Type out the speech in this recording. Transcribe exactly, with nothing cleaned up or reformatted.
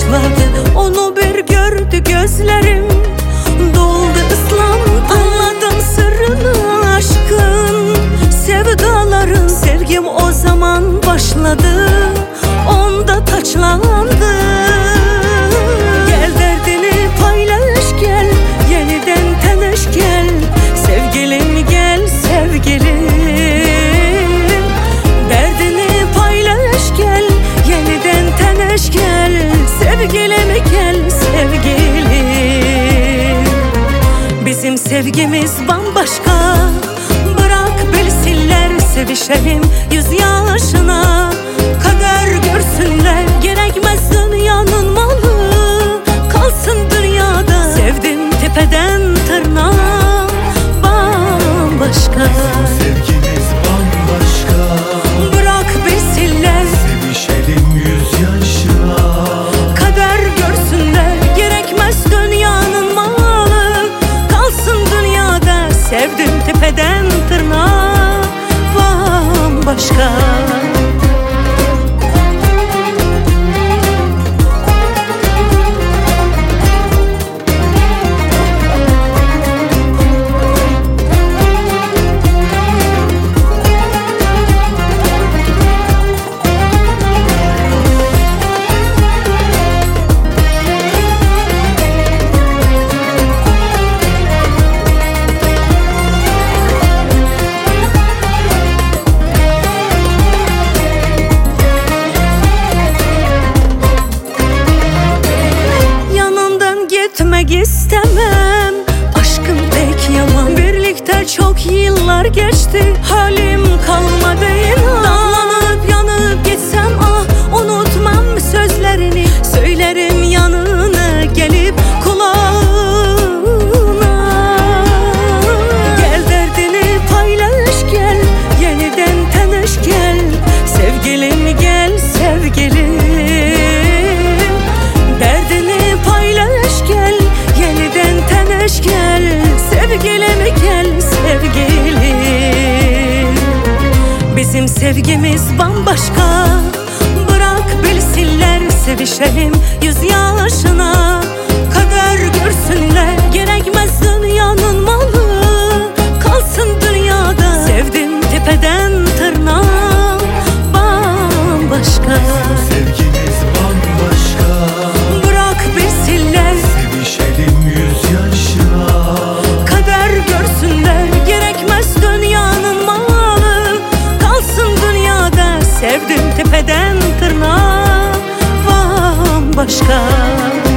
başladı. Onu bir gördü gözlerim, doldu ıslandı. Anladım sırrını aşkın, sevdaların. Sevgim o zaman başladı, onda taçlandı. Gel derdini paylaş gel, yeniden tanış gel. Sevgilim gel sevgilim, derdini paylaş gel, yeniden tanış gel. Sevgilim gel sevgilim. Bizim sevgimiz bambaşka, bırak bilsinler sevişelim yüz yaşına kadar görsünler. Gerekmez dünyanın malı, kalsın dünyada. Sevdim tepeden tırnağa, bambaşka. Sevgimiz bambaşka, Bırak bilsinler sevişelim yüz yaşına kadar görsünler. Gerekmez dünyanın malı, kalsın dünyada. Sevdim tepeden tırnağa, bambaşka. Gitmek istemem, aşkım pek yaman. Birlikte çok yıllar geçti, halim kalmadı inan. Dağlanıp yanıp gitsem ah, unutmam sözlerini. Söylerim yanına gelip kulağına. Gel derdini paylaş gel, yeniden tanış gel. Sevgilim gel sevgilim, gel sevgilim gel sevgilim. Bizim sevgimiz bambaşka, bırak bilsinler sevişelim yüz yaşına kadar görsünler. Gerekmez dünyanın malı, kalsın dünyada. Sevdim tepeden tırnağa, bambaşka. Sevgimiz bambaşka, Bırak bilsinler sevişelim yüz yaşına kadar görsünler. Gerekmez dünyanın malı, kalsın dünyada. Sevdim tepeden tırnağa, bambaşka.